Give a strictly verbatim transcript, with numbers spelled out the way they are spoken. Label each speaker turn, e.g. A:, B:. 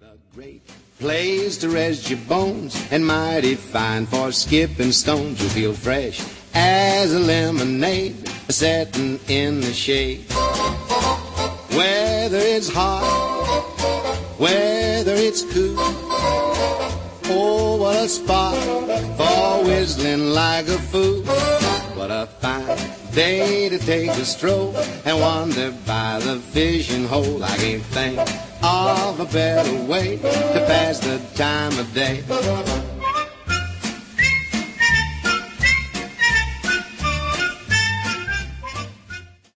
A: A great place to rest your bones, and mighty fine for skipping stones. You feel fresh as a lemonade, setting in the shade. Whether it's hot, whether it's cool, oh, what a spot for whistling like a fool. What a fine day to take a stroll and wander by the fishing hole. I can't think of a better way to pass the time of day.